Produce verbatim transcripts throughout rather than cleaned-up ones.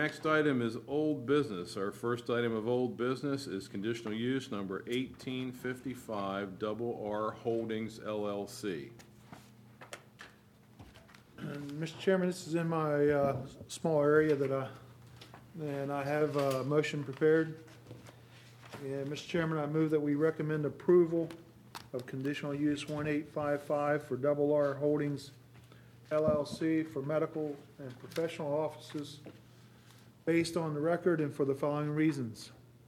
next item is old business. Our first item of old business is conditional use number eighteen fifty-five Double R Holdings L L C. And Mister Chairman, this is in my uh, small area that I, and I have a motion prepared. And Mister Chairman, I move that we recommend approval of conditional use one eight five five for Double R Holdings L L C for medical and professional offices based on the record and for the following reasons.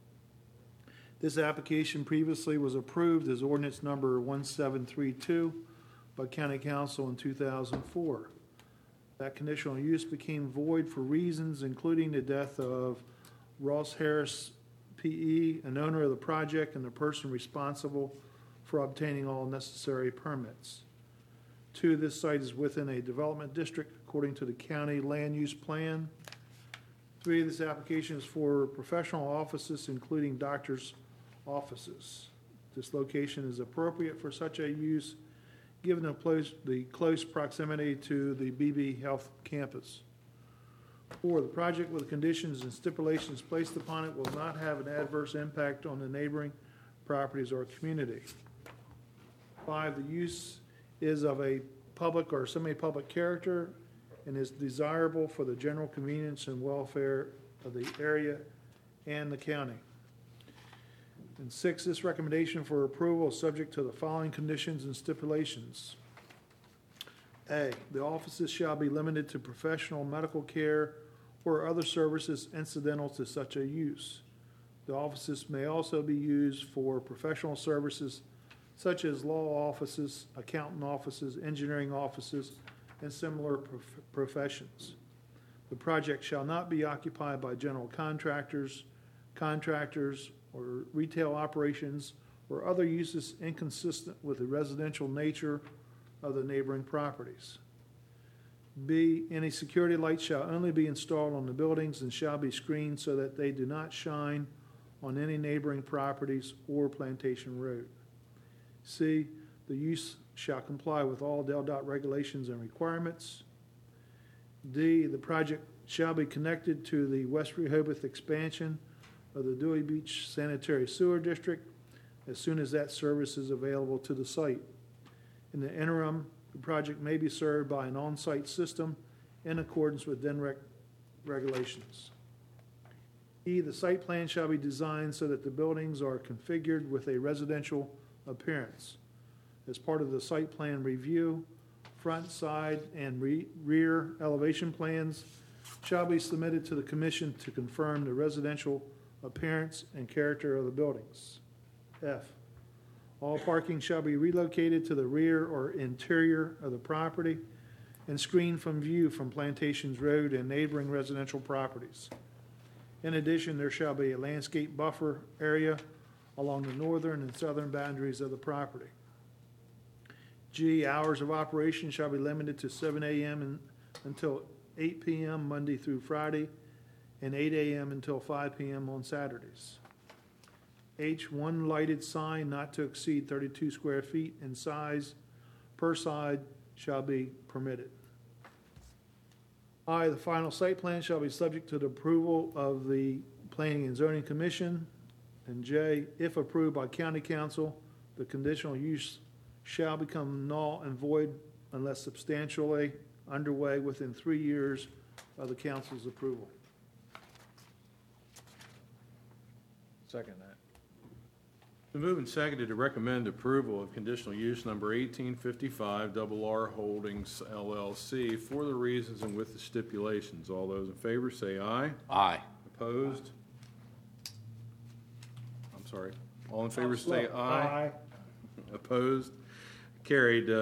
This application previously was approved as ordinance number one seven three two by County Council in two thousand four. That conditional use became void for reasons including the death of Ross Harris, P E, an owner of the project and the person responsible for obtaining all necessary permits. Two, this site is within a development district according to the county land use plan. Three, this application is for professional offices, including doctors' offices. This location is appropriate for such a use, given the close, the close proximity to the B B Health campus. Four, the project with the conditions and stipulations placed upon it will not have an adverse impact on the neighboring properties or community. Five, the use is of a public or semi-public character and is desirable for the general convenience and welfare of the area and the county. And six, this recommendation for approval is subject to the following conditions and stipulations. A, the offices shall be limited to professional medical care or other services incidental to such a use. The offices may also be used for professional services such as law offices, accountant offices, engineering offices, and similar prof- professions. The project shall not be occupied by general contractors, contractors, or retail operations, or other uses inconsistent with the residential nature of the neighboring properties. B, any security lights shall only be installed on the buildings and shall be screened so that they do not shine on any neighboring properties or Plantation Road. C, the use shall comply with all Del Dot regulations and requirements. D, the project shall be connected to the West Rehoboth expansion of the Dewey Beach Sanitary Sewer District as soon as that service is available to the site. In the interim, the project may be served by an on-site system in accordance with D N R E C regulations. E, the site plan shall be designed so that the buildings are configured with a residential appearance. As part of the site plan review, front, side, and re- rear elevation plans shall be submitted to the commission to confirm the residential appearance and character of the buildings. F, all parking shall be relocated to the rear or interior of the property and screened from view from Plantations Road and neighboring residential properties. In addition, there shall be a landscape buffer area along the northern and southern boundaries of the property. G, hours of operation shall be limited to seven a.m. and until eight p.m. Monday through Friday and eight a.m. until five p.m. on Saturdays. H, one lighted sign not to exceed thirty-two square feet in size per side shall be permitted. I, the final site plan shall be subject to the approval of the Planning and Zoning Commission. And J, if approved by County Council, the conditional use shall become null and void unless substantially underway within three years of the council's approval. Second that. Been moved and seconded to recommend approval of conditional use number eighteen fifty-five Double R Holdings L L C for the reasons and with the stipulations. All those in favor say aye. Aye. Opposed? I'm sorry. All in favor say aye. Aye. Opposed? Carried. Uh,